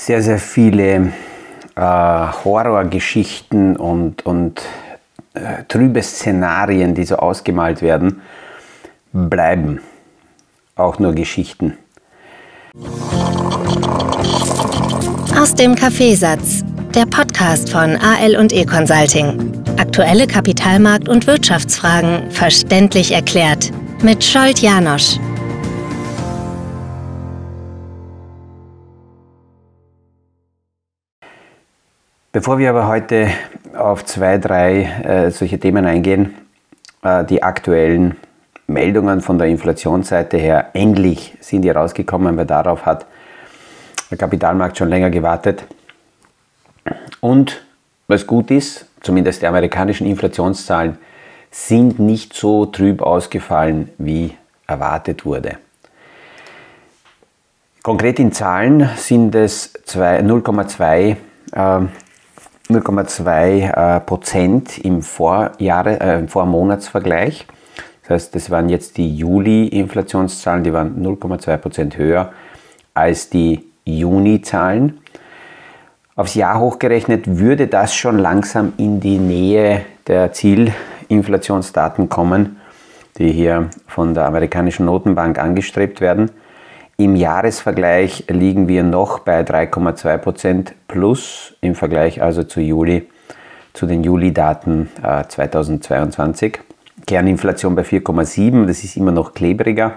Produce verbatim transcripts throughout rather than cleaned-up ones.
sehr, sehr viele äh, Horrorgeschichten und, und äh, trübe Szenarien, die so ausgemalt werden, bleiben auch nur Geschichten. Aus dem Kaffeesatz, der Podcast von A L und E Consulting. Aktuelle Kapitalmarkt- und Wirtschaftsfragen verständlich erklärt mit Scholt Janosch. Bevor wir aber heute auf zwei, drei äh, solche Themen eingehen, äh, die aktuellen Meldungen von der Inflationsseite her, endlich sind die rausgekommen, weil darauf hat der Kapitalmarkt schon länger gewartet. Und was gut ist, zumindest die amerikanischen Inflationszahlen sind nicht so trüb ausgefallen, wie erwartet wurde. Konkret in Zahlen sind es null Komma zwei Prozent im Vorjahre, äh, im Vormonatsvergleich. Das heißt, das waren jetzt die Juli-Inflationszahlen, die waren null Komma zwei Prozent höher als die Juni-Zahlen. Aufs Jahr hochgerechnet würde das schon langsam in die Nähe der Zielinflationsdaten kommen, die hier von der amerikanischen Notenbank angestrebt werden. Im Jahresvergleich liegen wir noch bei drei Komma zwei Prozent plus im Vergleich also zu Juli, zu den Juli-Daten äh, zweitausendzweiundzwanzig. Kerninflation bei vier Komma sieben, das ist immer noch klebriger.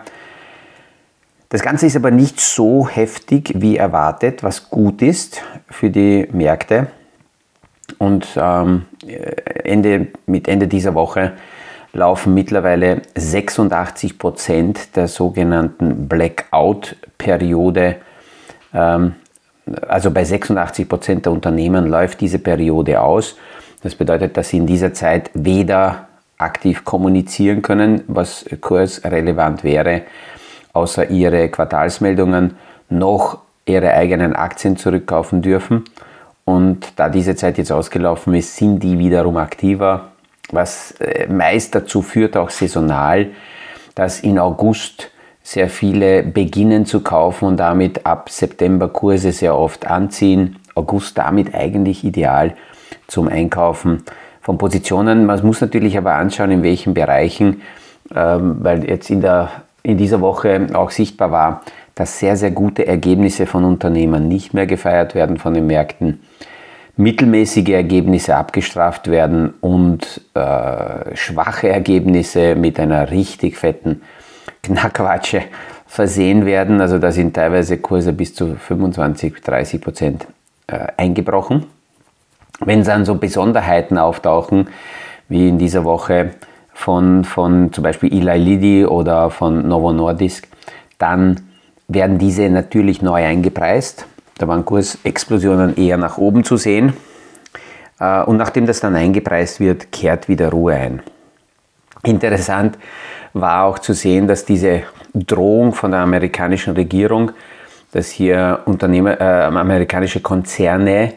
Das Ganze ist aber nicht so heftig wie erwartet, was gut ist für die Märkte. Und ähm, Ende, mit Ende dieser Woche laufen mittlerweile sechsundachtzig Prozent der sogenannten Blackout-Periode. Ähm, also bei sechsundachtzig Prozent der Unternehmen läuft diese Periode aus. Das bedeutet, dass sie in dieser Zeit weder aktiv kommunizieren können, was kursrelevant wäre, außer ihre Quartalsmeldungen, noch ihre eigenen Aktien zurückkaufen dürfen. Und da diese Zeit jetzt ausgelaufen ist, sind die wiederum aktiver, was meist dazu führt, auch saisonal, dass in August sehr viele beginnen zu kaufen und damit ab September Kurse sehr oft anziehen. August damit eigentlich ideal zum Einkaufen von Positionen. Man muss natürlich aber anschauen, in welchen Bereichen, weil jetzt in der in dieser Woche auch sichtbar war, dass sehr, sehr gute Ergebnisse von Unternehmen nicht mehr gefeiert werden von den Märkten, mittelmäßige Ergebnisse abgestraft werden und äh, schwache Ergebnisse mit einer richtig fetten Knackwatsche versehen werden. Also da sind teilweise Kurse bis zu fünfundzwanzig bis dreißig Prozent äh, eingebrochen. Wenn dann so Besonderheiten auftauchen, wie in dieser Woche, Von, von zum Beispiel Eli Lilly oder von Novo Nordisk, dann werden diese natürlich neu eingepreist. Da waren Kursexplosionen eher nach oben zu sehen. Und nachdem das dann eingepreist wird, kehrt wieder Ruhe ein. Interessant war auch zu sehen, dass diese Drohung von der amerikanischen Regierung, dass hier Unternehmer, äh, amerikanische Konzerne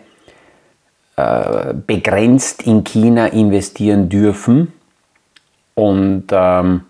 äh, begrenzt in China investieren dürfen. Und ähm,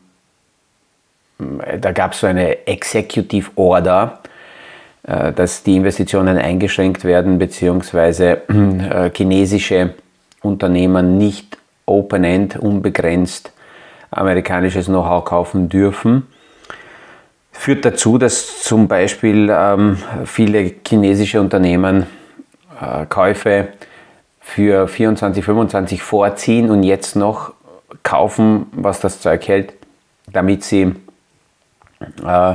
da gab es so eine Executive Order, äh, dass die Investitionen eingeschränkt werden, beziehungsweise äh, chinesische Unternehmen nicht open-end, unbegrenzt amerikanisches Know-how kaufen dürfen. Führt dazu, dass zum Beispiel ähm, viele chinesische Unternehmen äh, Käufe für vierundzwanzig, fünfundzwanzig vorziehen und jetzt noch kaufen, was das Zeug hält, damit sie äh,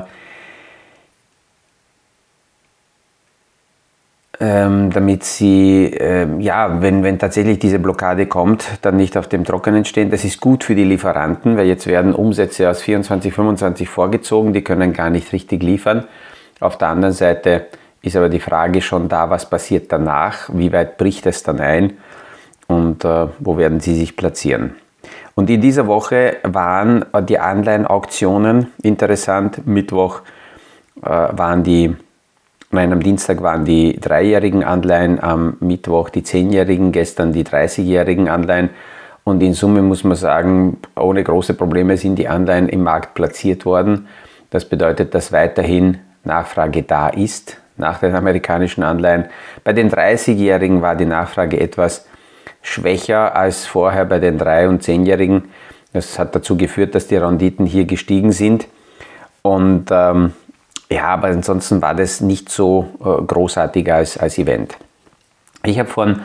ähm, damit sie, äh, ja, wenn, wenn tatsächlich diese Blockade kommt, dann nicht auf dem Trockenen stehen. Das ist gut für die Lieferanten, weil jetzt werden Umsätze aus vierundzwanzig, fünfundzwanzig vorgezogen, die können gar nicht richtig liefern. Auf der anderen Seite ist aber die Frage schon da, was passiert danach, wie weit bricht es dann ein und äh, wo werden sie sich platzieren. Und in dieser Woche waren die Anleihenauktionen interessant. Mittwoch äh, waren die, nein, am Dienstag waren die dreijährigen Anleihen, am Mittwoch die zehnjährigen, gestern die dreißigjährigen Anleihen. Und in Summe muss man sagen, ohne große Probleme sind die Anleihen im Markt platziert worden. Das bedeutet, dass weiterhin Nachfrage da ist nach den amerikanischen Anleihen. Bei den dreißigjährigen war die Nachfrage etwas schwächer als vorher bei den drei- und zehnjährigen. Das hat dazu geführt, dass die Renditen hier gestiegen sind. Und ähm, ja, aber ansonsten war das nicht so äh, großartig als, als Event. Ich habe von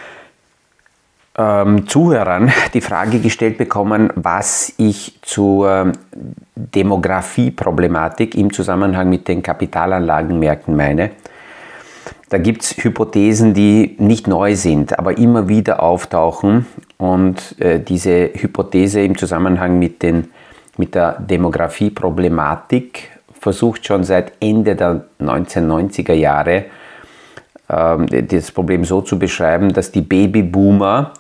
ähm, Zuhörern die Frage gestellt bekommen, was ich zur Demografieproblematik im Zusammenhang mit den Kapitalanlagenmärkten meine. Da gibt es Hypothesen, die nicht neu sind, aber immer wieder auftauchen. Und äh, diese Hypothese im Zusammenhang mit, den, mit der Demografieproblematik versucht schon seit Ende der neunzehnhundertneunziger Jahre äh, das Problem so zu beschreiben, dass die Babyboomer,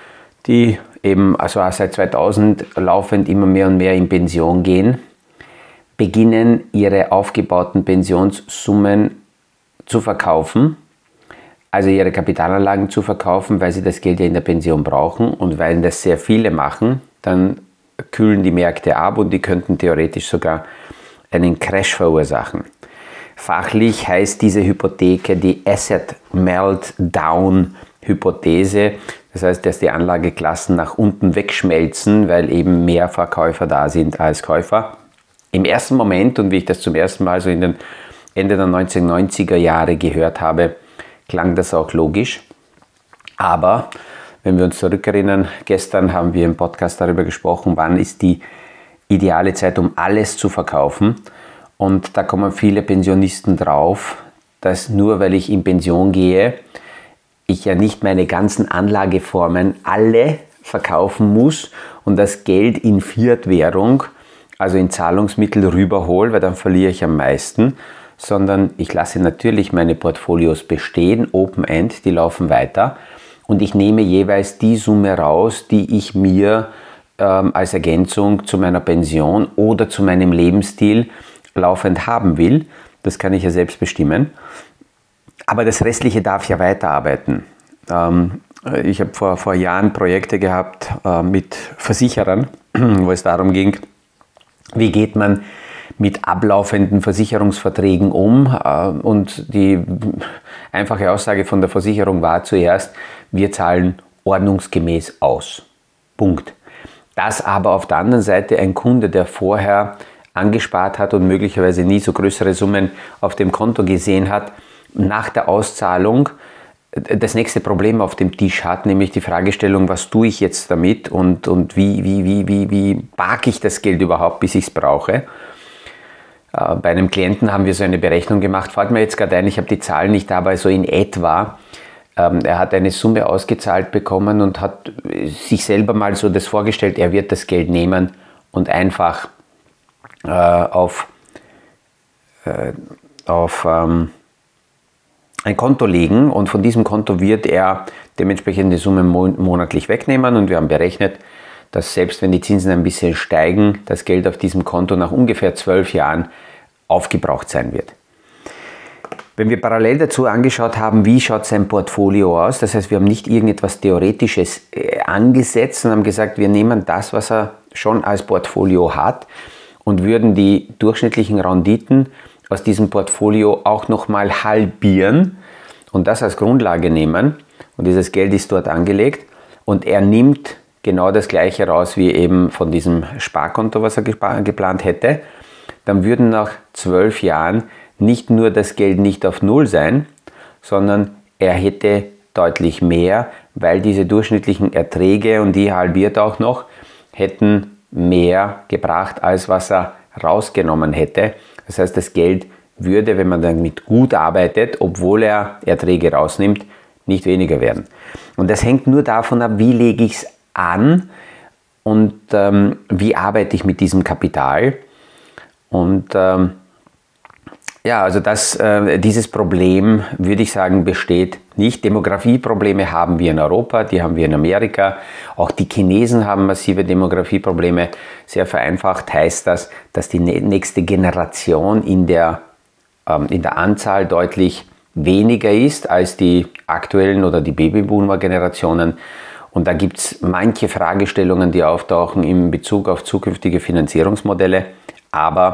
die eben also auch seit zweitausend laufend immer mehr und mehr in Pension gehen, beginnen ihre aufgebauten Pensionssummen zu verkaufen, also ihre Kapitalanlagen zu verkaufen, weil sie das Geld ja in der Pension brauchen, und weil das sehr viele machen, dann kühlen die Märkte ab und die könnten theoretisch sogar einen Crash verursachen. Fachlich heißt diese Hypothek die Asset Meltdown Hypothese. Das heißt, dass die Anlageklassen nach unten wegschmelzen, weil eben mehr Verkäufer da sind als Käufer. Im ersten Moment, und wie ich das zum ersten Mal so in den Ende der neunzehnhundertneunziger Jahre gehört habe, klang das auch logisch. Aber wenn wir uns zurückerinnern, gestern haben wir im Podcast darüber gesprochen, wann ist die ideale Zeit, um alles zu verkaufen. Und da kommen viele Pensionisten drauf, dass nur weil ich in Pension gehe, ich ja nicht meine ganzen Anlageformen alle verkaufen muss und das Geld in Fiat-Währung, also in Zahlungsmittel, rüberhole, weil dann verliere ich am meisten, sondern ich lasse natürlich meine Portfolios bestehen, Open-End, die laufen weiter, und ich nehme jeweils die Summe raus, die ich mir ähm, als Ergänzung zu meiner Pension oder zu meinem Lebensstil laufend haben will. Das kann ich ja selbst bestimmen. Aber das Restliche darf ja weiterarbeiten. Ähm, ich habe vor, vor Jahren Projekte gehabt äh, mit Versicherern, wo es darum ging, wie geht man mit ablaufenden Versicherungsverträgen um. Äh, und die einfache Aussage von der Versicherung war zuerst, wir zahlen ordnungsgemäß aus. Punkt. Dass aber auf der anderen Seite ein Kunde, der vorher angespart hat und möglicherweise nie so größere Summen auf dem Konto gesehen hat, nach der Auszahlung das nächste Problem auf dem Tisch hat, nämlich die Fragestellung, was tue ich jetzt damit und, und wie, wie, wie, wie, wie parke ich das Geld überhaupt, bis ich es brauche. Äh, bei einem Klienten haben wir so eine Berechnung gemacht, fällt mir jetzt gerade ein, ich habe die Zahlen nicht dabei, so in etwa. Ähm, er hat eine Summe ausgezahlt bekommen und hat sich selber mal so das vorgestellt, er wird das Geld nehmen und einfach äh, auf, äh, auf ähm, ein Konto legen, und von diesem Konto wird er dementsprechend die Summe monatlich wegnehmen, und wir haben berechnet, dass selbst wenn die Zinsen ein bisschen steigen, das Geld auf diesem Konto nach ungefähr zwölf Jahren aufgebraucht sein wird. Wenn wir parallel dazu angeschaut haben, wie schaut sein Portfolio aus, das heißt, wir haben nicht irgendetwas Theoretisches angesetzt und haben gesagt, wir nehmen das, was er schon als Portfolio hat, und würden die durchschnittlichen Renditen aus diesem Portfolio auch nochmal halbieren und das als Grundlage nehmen, und dieses Geld ist dort angelegt, und er nimmt genau das gleiche raus wie eben von diesem Sparkonto, was er geplant hätte, dann würden nach zwölf Jahren nicht nur das Geld nicht auf Null sein, sondern er hätte deutlich mehr, weil diese durchschnittlichen Erträge, und die halbiert auch noch, hätten mehr gebracht, als was er rausgenommen hätte. Das heißt, das Geld würde, wenn man damit gut arbeitet, obwohl er Erträge rausnimmt, nicht weniger werden. Und das hängt nur davon ab, wie lege ich es an und ähm, wie arbeite ich mit diesem Kapital. Und ähm, ja, also das, äh, dieses Problem, würde ich sagen, besteht nicht. Demografieprobleme haben wir in Europa, die haben wir in Amerika. Auch die Chinesen haben massive Demografieprobleme. Sehr vereinfacht heißt das, dass die nächste Generation in der, ähm, in der Anzahl deutlich weniger ist als die aktuellen oder die Babyboomer-Generationen. Und da gibt es manche Fragestellungen, die auftauchen in Bezug auf zukünftige Finanzierungsmodelle. Aber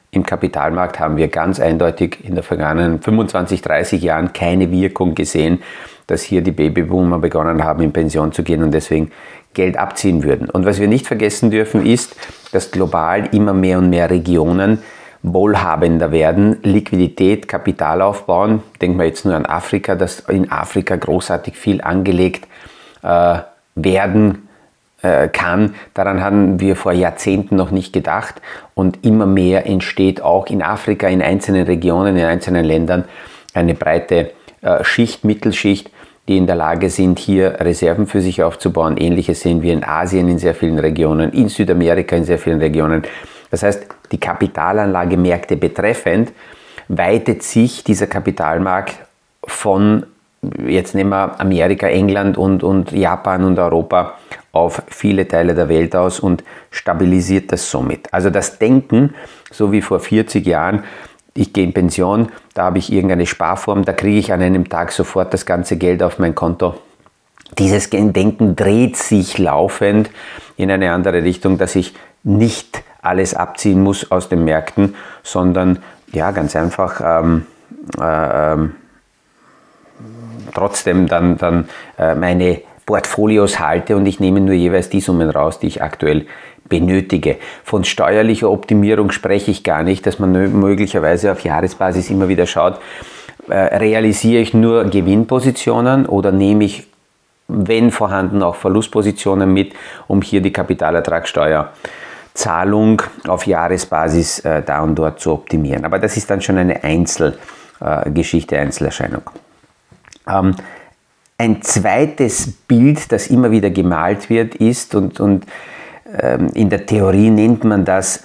im Kapitalmarkt haben wir ganz eindeutig in den vergangenen fünfundzwanzig, dreißig Jahren keine Wirkung gesehen, dass hier die Babyboomer begonnen haben, in Pension zu gehen und deswegen Geld abziehen würden. Und was wir nicht vergessen dürfen, ist, dass global immer mehr und mehr Regionen wohlhabender werden, Liquidität, Kapital aufbauen. Denken wir jetzt nur an Afrika, dass in Afrika großartig viel angelegt äh, werden äh, kann. Daran haben wir vor Jahrzehnten noch nicht gedacht und immer mehr entsteht auch in Afrika, in einzelnen Regionen, in einzelnen Ländern eine breite äh, Schicht, Mittelschicht, die in der Lage sind, hier Reserven für sich aufzubauen. Ähnliches sehen wir in Asien in sehr vielen Regionen, in Südamerika in sehr vielen Regionen. Das heißt, die Kapitalanlagemärkte betreffend weitet sich dieser Kapitalmarkt von, jetzt nehmen wir Amerika, England und, und Japan und Europa auf viele Teile der Welt aus und stabilisiert das somit. Also das Denken, so wie vor vierzig Jahren, ich gehe in Pension, da habe ich irgendeine Sparform, da kriege ich an einem Tag sofort das ganze Geld auf mein Konto. Dieses Denken dreht sich laufend in eine andere Richtung, dass ich nicht alles abziehen muss aus den Märkten, sondern ja, ganz einfach ähm, äh, ähm, trotzdem dann, dann äh, meine Portfolios halte und ich nehme nur jeweils die Summen raus, die ich aktuell benötige. Von steuerlicher Optimierung spreche ich gar nicht, dass man möglicherweise auf Jahresbasis immer wieder schaut, äh, realisiere ich nur Gewinnpositionen oder nehme ich, wenn vorhanden, auch Verlustpositionen mit, um hier die Kapitalertragssteuerzahlung auf Jahresbasis äh, da und dort zu optimieren. Aber das ist dann schon eine Einzelgeschichte, äh, Einzelerscheinung. Ähm, ein zweites Bild, das immer wieder gemalt wird, ist, und, und ähm, in der Theorie nennt man das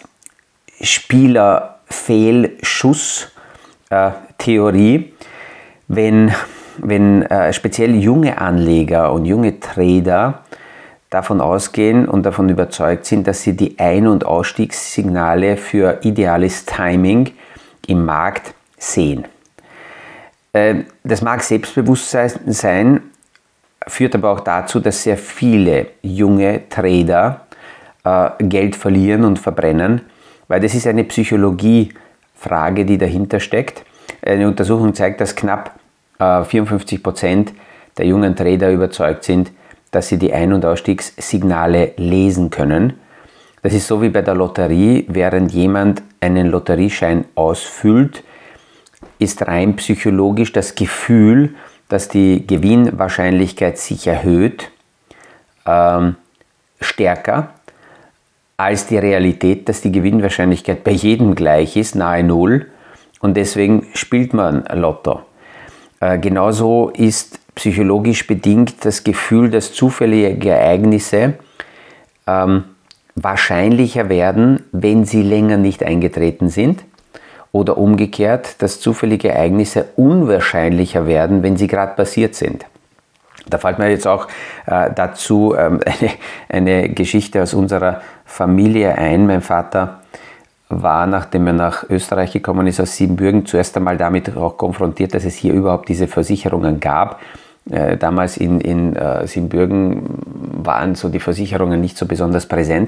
Spielerfehlschuss-Theorie, äh, wenn wenn äh, speziell junge Anleger und junge Trader davon ausgehen und davon überzeugt sind, dass sie die Ein- und Ausstiegssignale für ideales Timing im Markt sehen. Äh, das mag Selbstbewusstsein sein, führt aber auch dazu, dass sehr viele junge Trader äh, Geld verlieren und verbrennen, weil das ist eine Psychologiefrage, die dahinter steckt. Eine Untersuchung zeigt, dass knapp vierundfünfzig Prozent der jungen Trader überzeugt sind, dass sie die Ein- und Ausstiegssignale lesen können. Das ist so wie bei der Lotterie, während jemand einen Lotterieschein ausfüllt, ist rein psychologisch das Gefühl, dass die Gewinnwahrscheinlichkeit sich erhöht, ähm, stärker als die Realität, dass die Gewinnwahrscheinlichkeit bei jedem gleich ist, nahe Null, und deswegen spielt man Lotto. Genauso ist psychologisch bedingt das Gefühl, dass zufällige Ereignisse ähm, wahrscheinlicher werden, wenn sie länger nicht eingetreten sind, oder umgekehrt, dass zufällige Ereignisse unwahrscheinlicher werden, wenn sie gerade passiert sind. Da fällt mir jetzt auch äh, dazu ähm, eine, eine Geschichte aus unserer Familie ein. Mein Vater war, nachdem er nach Österreich gekommen ist, aus Siebenbürgen, zuerst einmal damit auch konfrontiert, dass es hier überhaupt diese Versicherungen gab. Äh, damals in, in äh, Siebenbürgen waren so die Versicherungen nicht so besonders präsent.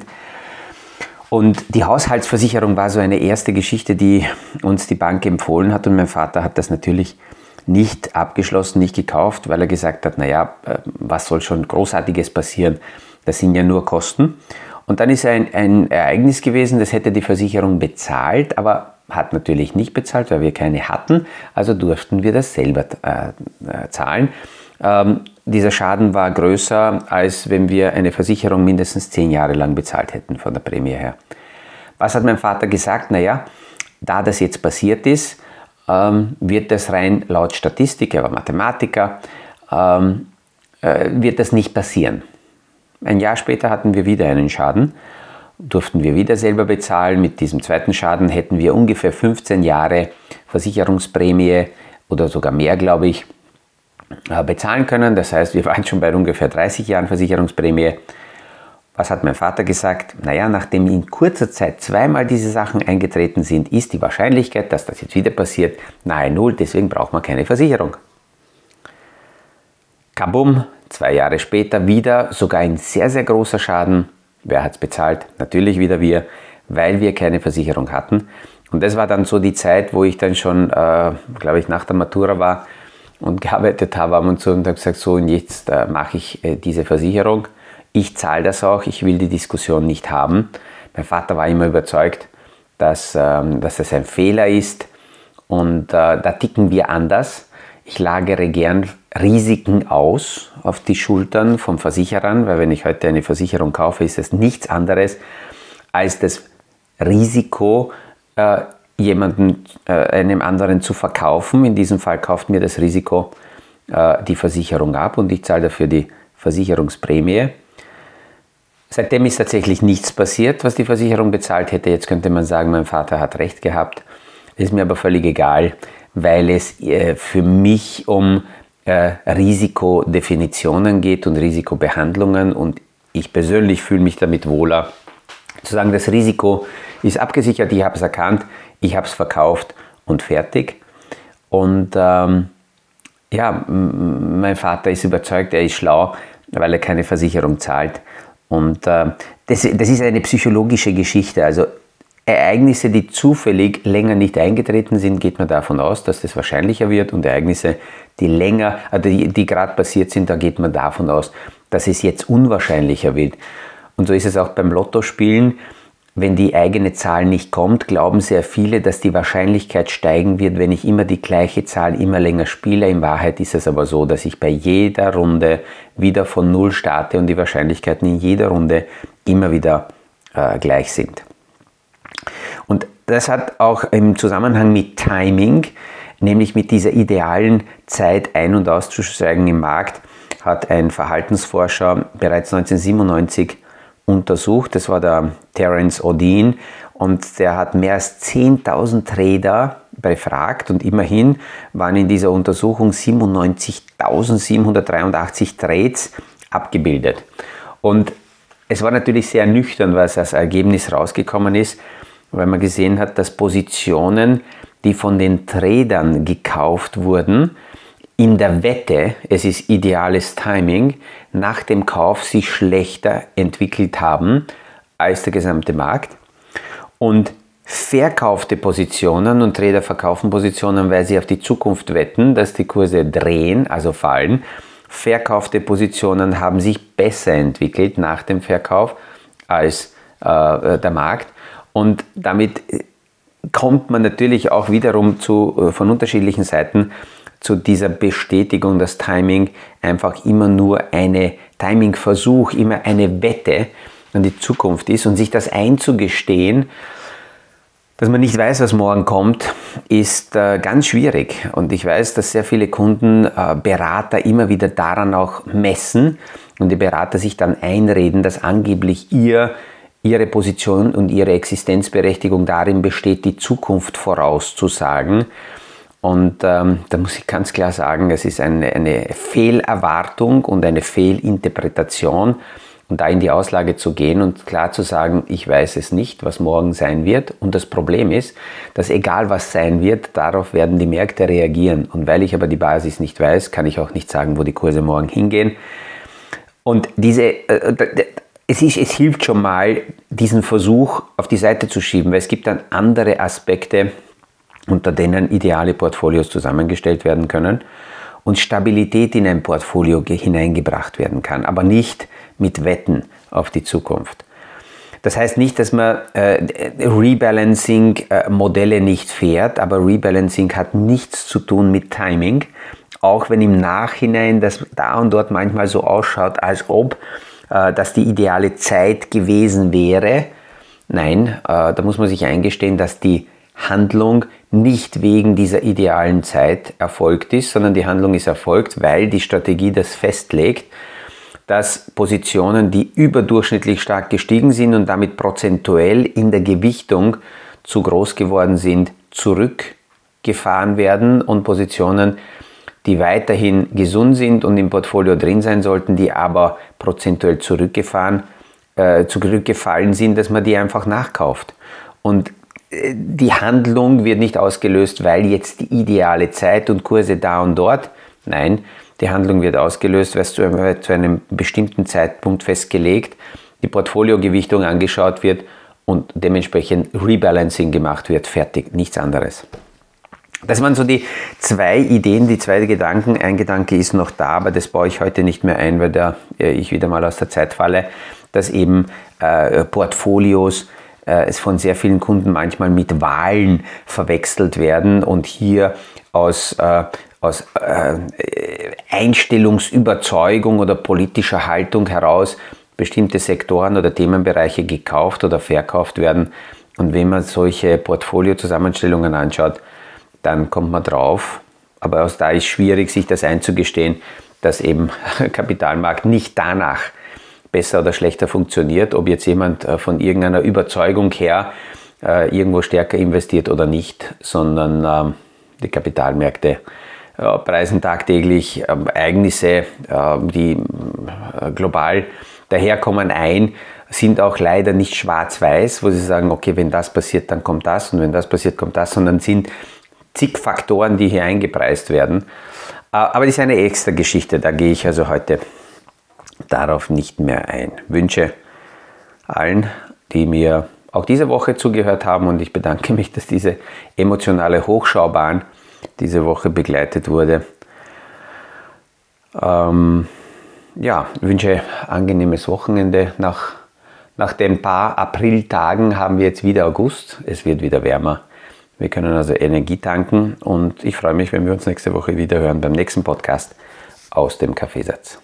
Und die Haushaltsversicherung war so eine erste Geschichte, die uns die Bank empfohlen hat. Und mein Vater hat das natürlich nicht abgeschlossen, nicht gekauft, weil er gesagt hat, naja, äh, was soll schon Großartiges passieren? Das sind ja nur Kosten. Und dann ist ein, ein Ereignis gewesen, das hätte die Versicherung bezahlt, aber hat natürlich nicht bezahlt, weil wir keine hatten, also durften wir das selber äh, äh, zahlen. Ähm, dieser Schaden war größer, als wenn wir eine Versicherung mindestens zehn Jahre lang bezahlt hätten von der Prämie her. Was hat mein Vater gesagt? Naja, da das jetzt passiert ist, ähm, wird das rein laut Statistik, er war Mathematiker, ähm, äh, wird das nicht passieren. Ein Jahr später hatten wir wieder einen Schaden, durften wir wieder selber bezahlen. Mit diesem zweiten Schaden hätten wir ungefähr fünfzehn Jahre Versicherungsprämie oder sogar mehr, glaube ich, bezahlen können. Das heißt, wir waren schon bei ungefähr dreißig Jahren Versicherungsprämie. Was hat mein Vater gesagt? Naja, nachdem in kurzer Zeit zweimal diese Sachen eingetreten sind, ist die Wahrscheinlichkeit, dass das jetzt wieder passiert, nahe Null. Deswegen braucht man keine Versicherung. Kabum! Zwei Jahre später wieder sogar ein sehr, sehr großer Schaden. Wer hat es bezahlt? Natürlich wieder wir. weil wir keine Versicherung hatten. Und das war dann so die Zeit, wo ich dann schon, äh, glaube ich, nach der Matura war und gearbeitet habe und so und habe gesagt, so und jetzt äh, mache ich äh, diese Versicherung. Ich zahle das auch, ich will die Diskussion nicht haben. Mein Vater war immer überzeugt, dass, ähm, dass das ein Fehler ist und äh, da ticken wir anders. Ich lagere gern Risiken aus auf die Schultern von Versicherern, weil wenn ich heute eine Versicherung kaufe, ist es nichts anderes als das Risiko, äh, jemanden, äh, einem anderen zu verkaufen. In diesem Fall kauft mir das Risiko äh, die Versicherung ab und ich zahle dafür die Versicherungsprämie. Seitdem ist tatsächlich nichts passiert, was die Versicherung bezahlt hätte. Jetzt könnte man sagen, mein Vater hat recht gehabt. Ist mir aber völlig egal, weil es äh, für mich um äh, Risikodefinitionen geht und Risikobehandlungen und ich persönlich fühle mich damit wohler, zu sagen, das Risiko ist abgesichert, ich habe es erkannt, ich habe es verkauft und fertig. Und ähm, ja, mein Vater ist überzeugt, er ist schlau, weil er keine Versicherung zahlt. Und äh, das, das ist eine psychologische Geschichte. Also Ereignisse, die zufällig länger nicht eingetreten sind, geht man davon aus, dass das wahrscheinlicher wird. Und Ereignisse, die länger, äh, die, die gerade passiert sind, da geht man davon aus, dass es jetzt unwahrscheinlicher wird. Und so ist es auch beim Lottospielen. Wenn die eigene Zahl nicht kommt, glauben sehr viele, dass die Wahrscheinlichkeit steigen wird, wenn ich immer die gleiche Zahl immer länger spiele. In Wahrheit ist es aber so, dass ich bei jeder Runde wieder von Null starte und die Wahrscheinlichkeiten in jeder Runde immer wieder äh, gleich sind. Und das hat auch im Zusammenhang mit Timing, nämlich mit dieser idealen Zeit ein- und auszusteigen im Markt, hat ein Verhaltensforscher bereits neunzehnhundertsiebenundneunzig untersucht. Das war der Terence O'Dean und der hat mehr als zehntausend Trader befragt und immerhin waren in dieser Untersuchung siebenundneunzigtausendsiebenhundertdreiundachtzig Trades abgebildet. Und es war natürlich sehr nüchtern, was als Ergebnis rausgekommen ist, weil man gesehen hat, dass Positionen, die von den Tradern gekauft wurden, in der Wette, es ist ideales Timing, nach dem Kauf sich schlechter entwickelt haben als der gesamte Markt. Und verkaufte Positionen und Trader verkaufen Positionen, weil sie auf die Zukunft wetten, dass die Kurse drehen, also fallen. Verkaufte Positionen haben sich besser entwickelt nach dem Verkauf als äh, der Markt. Und damit kommt man natürlich auch wiederum zu, von unterschiedlichen Seiten zu dieser Bestätigung, dass Timing einfach immer nur eine Timing-Versuch, immer eine Wette an die Zukunft ist. Und sich das einzugestehen, dass man nicht weiß, was morgen kommt, ist äh, ganz schwierig. Und ich weiß, dass sehr viele Kunden, äh, Berater immer wieder daran auch messen und die Berater sich dann einreden, dass angeblich ihr, ihre Position und ihre Existenzberechtigung darin besteht, die Zukunft vorauszusagen. Und ähm, da muss ich ganz klar sagen, es ist eine, eine Fehlerwartung und eine Fehlinterpretation. Und da in die Auslage zu gehen und klar zu sagen, ich weiß es nicht, was morgen sein wird. Und das Problem ist, dass egal was sein wird, darauf werden die Märkte reagieren. Und weil ich aber die Basis nicht weiß, kann ich auch nicht sagen, wo die Kurse morgen hingehen. Und diese, äh, es, ist, es hilft schon mal, diesen Versuch auf die Seite zu schieben, weil es gibt dann andere Aspekte, unter denen ideale Portfolios zusammengestellt werden können und Stabilität in ein Portfolio hineingebracht werden kann, aber nicht mit Wetten auf die Zukunft. Das heißt nicht, dass man äh, Rebalancing-Modelle nicht fährt, aber Rebalancing hat nichts zu tun mit Timing, auch wenn im Nachhinein das da und dort manchmal so ausschaut, als ob äh, das die ideale Zeit gewesen wäre. Nein, äh, da muss man sich eingestehen, dass die Handlung nicht wegen dieser idealen Zeit erfolgt ist, sondern die Handlung ist erfolgt, weil die Strategie das festlegt, dass Positionen, die überdurchschnittlich stark gestiegen sind und damit prozentuell in der Gewichtung zu groß geworden sind, zurückgefahren werden und Positionen, die weiterhin gesund sind und im Portfolio drin sein sollten, die aber prozentuell zurückgefahren, äh, zurückgefallen sind, dass man die einfach nachkauft. Und die Handlung wird nicht ausgelöst, weil jetzt die ideale Zeit und Kurse da und dort. Nein, die Handlung wird ausgelöst, weil es zu einem, zu einem bestimmten Zeitpunkt festgelegt, die Portfoliogewichtung angeschaut wird und dementsprechend Rebalancing gemacht wird, fertig, nichts anderes. Das waren so die zwei Ideen, die zwei Gedanken. Ein Gedanke ist noch da, aber das baue ich heute nicht mehr ein, weil da äh, ich wieder mal aus der Zeit falle, dass eben äh, Portfolios äh, es von sehr vielen Kunden manchmal mit Wahlen verwechselt werden und hier aus, äh, aus äh, Einstellungsüberzeugung oder politischer Haltung heraus bestimmte Sektoren oder Themenbereiche gekauft oder verkauft werden. Und wenn man solche Portfolio-Zusammenstellungen anschaut, dann kommt man drauf, aber auch da ist schwierig, sich das einzugestehen, dass eben Kapitalmarkt nicht danach besser oder schlechter funktioniert, ob jetzt jemand von irgendeiner Überzeugung her äh, irgendwo stärker investiert oder nicht, sondern äh, die Kapitalmärkte äh, preisen tagtäglich äh, Ereignisse, äh, die äh, global daherkommen, ein, sind auch leider nicht schwarz-weiß, wo sie sagen, okay, wenn das passiert, dann kommt das und wenn das passiert, kommt das, sondern sind zig Faktoren, die hier eingepreist werden. Aber das ist eine extra Geschichte, da gehe ich also heute darauf nicht mehr ein. Ich wünsche allen, die mir auch diese Woche zugehört haben, und ich bedanke mich, dass diese emotionale Hochschaubahn diese Woche begleitet wurde. Ähm, ja, ich wünsche ein angenehmes Wochenende. Nach, nach den paar Apriltagen haben wir jetzt wieder August. Es wird wieder wärmer. Wir können also Energie tanken und ich freue mich, wenn wir uns nächste Woche wieder hören beim nächsten Podcast aus dem Kaffeesatz.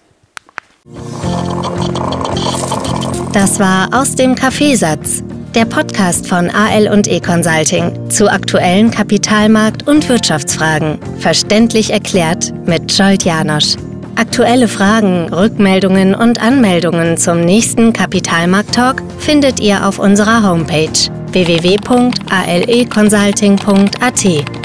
Das war Aus dem Kaffeesatz, der Podcast von A L und E Consulting zu aktuellen Kapitalmarkt- und Wirtschaftsfragen. Verständlich erklärt mit Scholt Janosch. Aktuelle Fragen, Rückmeldungen und Anmeldungen zum nächsten Kapitalmarkt-Talk findet ihr auf unserer Homepage w w w punkt a l e consulting punkt a t.